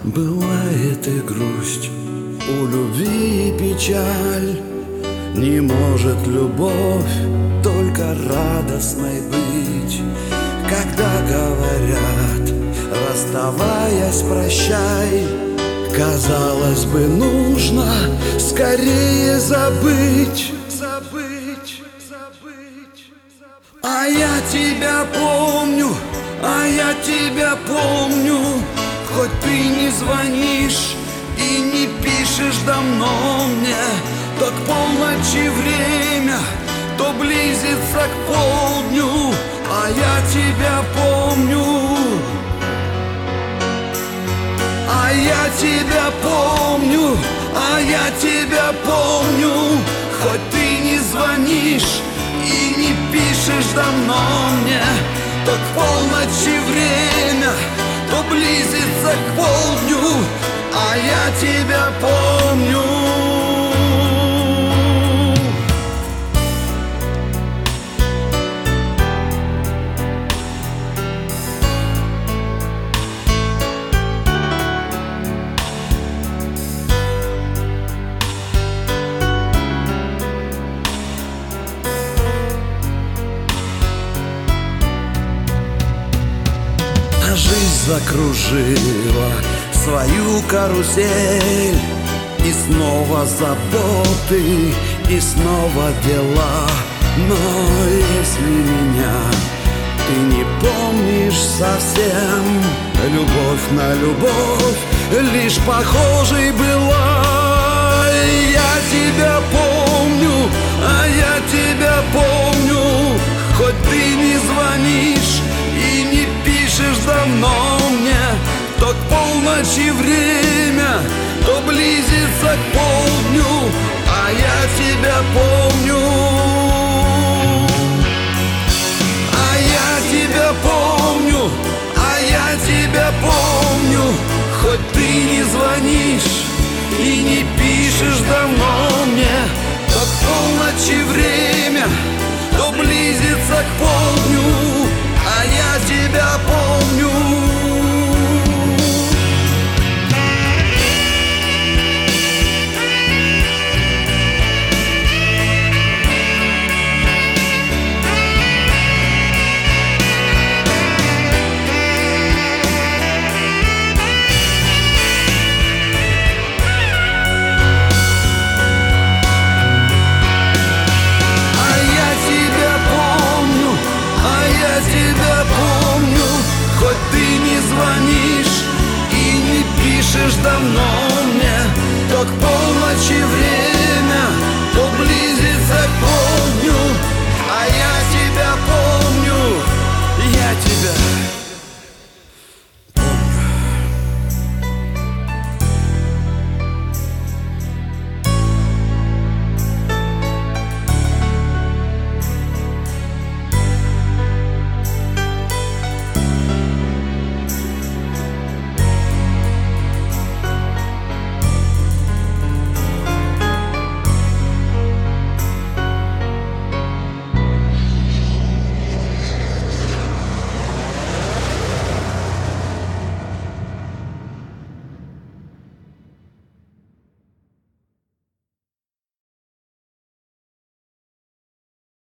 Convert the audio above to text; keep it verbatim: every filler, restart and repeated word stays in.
Бывает и грусть, у любви и печаль. Не может любовь только радостной быть. Когда говорят, расставаясь, прощай, казалось бы, нужно скорее забыть. Забыть, забыть, забыть. А я тебя помню, а я тебя помню. Хоть ты не звонишь и не пишешь давно мне, то к полночи время, то близится к полдню, а я тебя помню. А я тебя помню, а я тебя помню. Хоть ты не звонишь и не пишешь давно мне, то к полночи время, то близится к полдню, а я тебя помню. Жизнь закружила свою карусель, и снова заботы, и снова дела. Но если меня ты не помнишь совсем, любовь на любовь лишь похожей была. Я тебя помню, а я тебя помню. Хоть ты не звонишь и не пишешь давно мне, то к полночи время, то близится к полдню, а я тебя помню. А я тебя помню, а я тебя помню. Хоть ты не звонишь и не пишешь давно мне, то к полночи время, то близится к полдню, а я тебя помню. Хоть ты не звонишь и не пишешь давно мне, то к полночи время,